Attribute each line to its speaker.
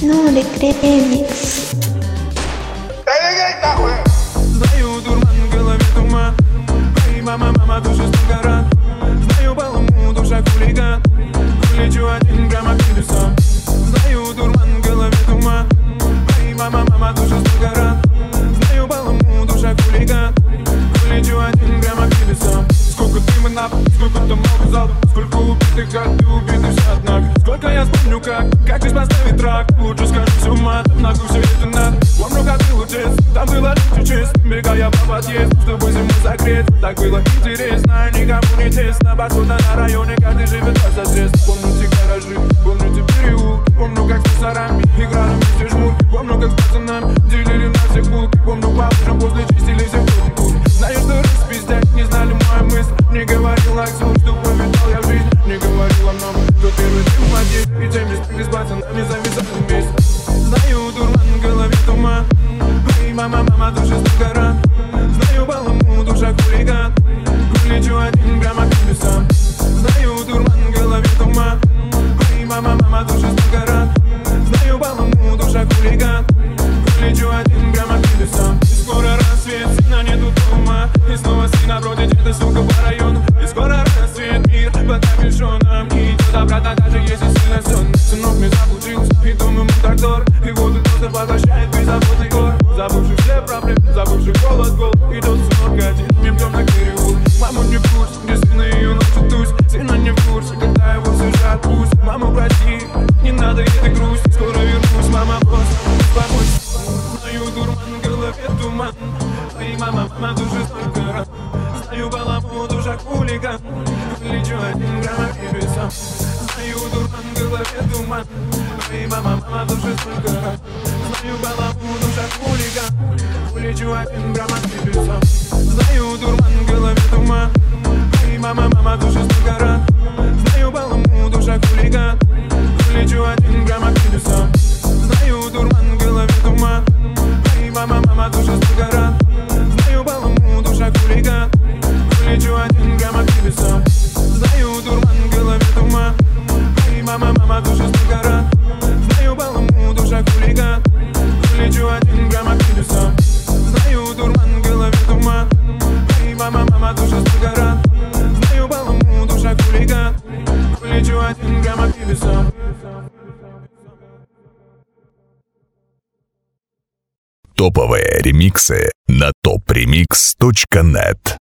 Speaker 1: Нолик ремикс.
Speaker 2: Знаю, дурман в голове туман. Эй, мама, душа столько ран. Знаю, полому душа хулиган. Улечу 1 грамм к небесам. Знаю, дурман в голове туман. Эй, мама, душа столько ран. Знаю, полому душа хулиган. Улечу 1 грамм к небесам. Сколько дыма на пол, сколько там много залпов. Сколько убитых, как ты убитый все однако. Сколько я вспомню, как здесь поставить трак. Лучше скажу все матом, нахуй все это надо. Помню, как было честно, там было легче честно. Бегая по подъезду, чтобы зиму согреть. Так было интересно, никому не тесно. Посуда на районе, каждый живет за средств. Помню те гаражи, помню те переулки. Помню, как с мусорами играли вместе жмурки. Помню, как с пацанами делили на всех булки. Помню, по утрам после чистили все куры. Знаю, что распиздять не знали мою мысль. Не говорил акцент, что повидал я в жизни. Не говорил о многом, кто первый ты молодец. И теми с пацанами завязал вместе. Знаю, дурман в голове туман. Эй, мама, душа столько ран. Знаю, полому душа хулиган. Улечу 1 грамм к небесам. Знаю, дурман в голове туман. Эй, мама, душа столько ран. Знаю, полому душа хулиган. Улечу 1 грамм к небесам. И скоро рассвет, сына нету дома. И снова сына бродит эта сука по району. И скоро рассвет, мир под капюшоном. И идет обратно, даже если сильно сонно. Сынок мне заблудился, и дом ему так дорог. И воду просто поглощает беззаботный город. Забывший все проблемы, забывший голод, гол. Идет сынок один, мимо на переулок. Мама не в курсе, где сына ее ночью тусь. Сына не в курсе, когда его сажают пусть. Мама, прости, не надо этой грусти. Скоро вернусь, мама, просто успокойся. Знаю, дурман в голове туман. Эй, мама, душа столько ран. Знаю, полому душа хулиган. Лечу 1 грамм к небесам. Знаю, дурман в голове туман. Эй, мама, душа столько ран. Знаю, полому душа хулиган. Улечу 1 грамм к небесам. Знаю, дурман в голове туман. Эй, мама, душа столько ран. Знаю, полому душа хулиган. Улечу 1 грамм к небесам. Знаю, дурман в голове туман. Эй, мама, душа столько ран. Знаю, полому душа хулиган. Улечу 1 грамм к небесам. Знаю, дурман в голове туман. Эй, мама, душа столько ран. Знаю, полому душа хулиган. Улечу 1 грамм к небесам. Знаю, дурман в голове туман. Эй, мама, душа столько ран. Знаю, полому душа хулиган. Улечу 1 грамм к небесам.
Speaker 3: Топовые ремиксы на topremix.net.